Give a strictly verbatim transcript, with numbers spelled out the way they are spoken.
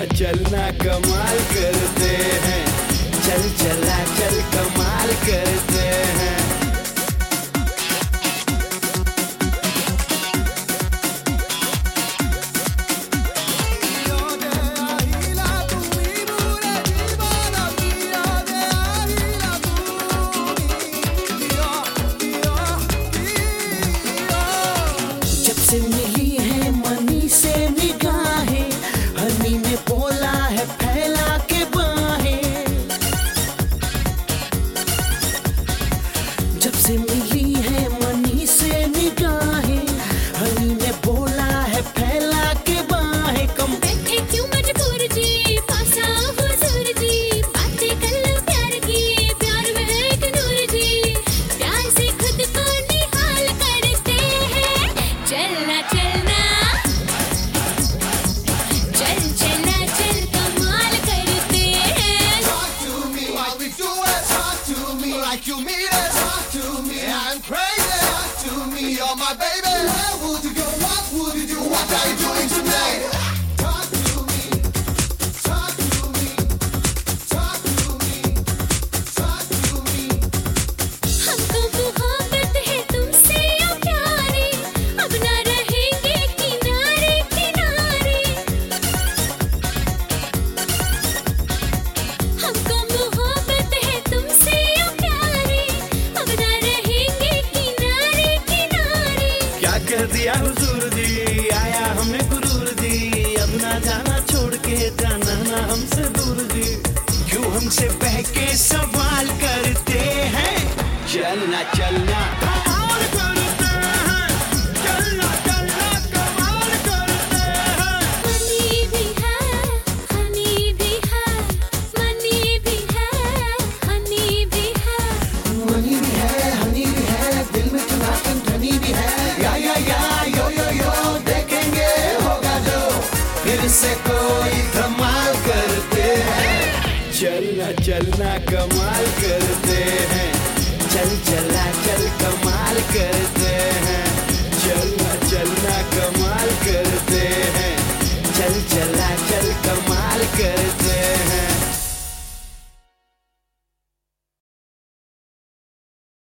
चलना चलना कमाल करते हैं, चल चला चल कमाल करते हैं। जब से मिली है मनी से निगाहें, हनी ने बोला है फैला के बाहें। जब से मिली है मनी से निगाहें, हनी ने बोला है फैला के बाहें। कम बैठे क्यों मजबूर जी, पास आओ हुजूर जी, बातें कर लो प्यार की, प्यार में है एक नूर जी, प्यार से खुद को निहाल करते हैं। चलना चलना चल चला चल कमाल करते हैं। Talk to me like we do it. Talk to me like you mean it. Talk to me, I'm crazy. Talk to me, you're my baby. Where would you go? What would you do? What are you doing tonight? Talk to me. Talk to me. Talk to me. Talk to me. हमको मोहब्बत है तुमसे ओ प्यारे, अब ना रहेंगे किनारे किनारे। हमको मोहब्बत है तुमसे ओ प्यारे, अब ना रहेंगे किनारे किनारे। क्या कह दिया हुजूर जी, आया हमें गुरूर जी, अब ना जाना छोड़ के जाना ना हमसे दूर जी। क्यों हमसे बहके सवाल करते हैं, चलना चलना कमाल करते हैं, चलना चलना कमाल करते हैं। मनी भी है हनी भी है, मनी भी है हनी भी है। मनी भी है, हनी भी है, दिल में टनाटन धनी भी है। या या या यो यो यो देखेंगे होगा जो, फिर से कोई धमाल करते हैं, चलना चलना कमाल करते हैं,